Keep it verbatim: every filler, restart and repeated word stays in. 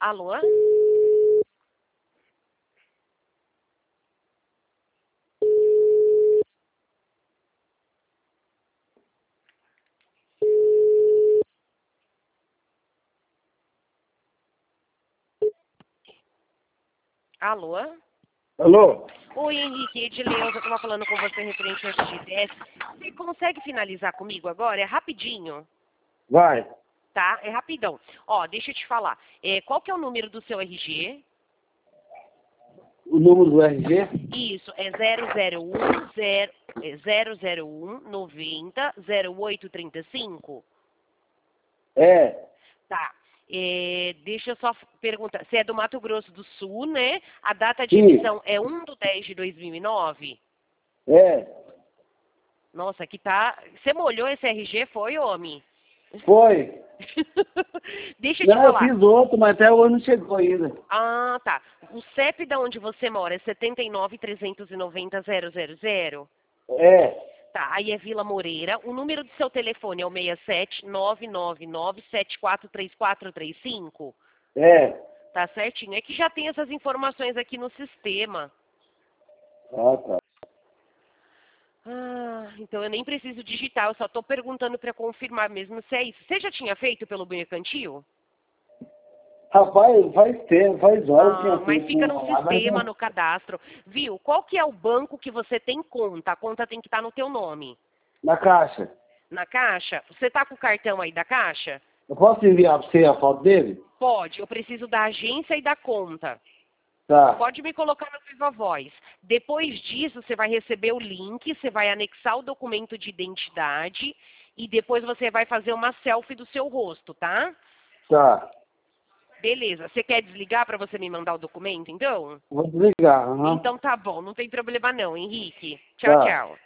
Alô? Alô? Alô? Oi, Henrique, Edileuza, eu estava falando com você referente ao F G T S. Você consegue finalizar comigo agora? É rapidinho, Vai. tá? É rapidão. Ó, deixa eu te falar. É, qual que é o número do seu R G? O número do R G? Isso, é zero zero um zero é zero zero um noventa zero oito trinta e cinco? É. Tá. É, deixa eu só perguntar. Você é do Mato Grosso do Sul, né? A data de Sim. emissão é um de dez de dois mil e nove? É. Nossa, aqui tá... Você molhou esse R G, foi, homem? Foi. Deixa eu te Não, eu falar. fiz outro, mas até hoje não chegou ainda. Ah, tá. O C E P da onde você mora é setenta e nove trezentos e noventa zero zero zero? É. Tá, aí é Vila Moreira. O número do seu telefone é o seis sete nove nove nove sete quatro três quatro três cinco? É. Tá certinho? É que já tem essas informações aqui no sistema. Ah, tá. Ah, então eu nem preciso digitar, eu só tô perguntando para confirmar mesmo se é isso. Você já tinha feito pelo mercantil? Rapaz, faz tempo, faz horas que Ah, eu mas fiz fica com no lá, mas sistema, não... no cadastro. Viu? Qual que é o banco que você tem conta? A conta tem que estar no teu nome. na caixa. Na Caixa? Você tá com o cartão aí da Caixa? Eu posso enviar pra você a foto dele? Pode, eu preciso da agência e da conta. Tá. Pode me colocar no Viva Voz. Depois disso, você vai receber o link, você vai anexar o documento de identidade e depois você vai fazer uma selfie do seu rosto, tá? Tá. Beleza. Você quer desligar para você me mandar o documento, então? Vou desligar, aham. Então tá bom, não tem problema não, Henrique. Tchau, Tá. tchau.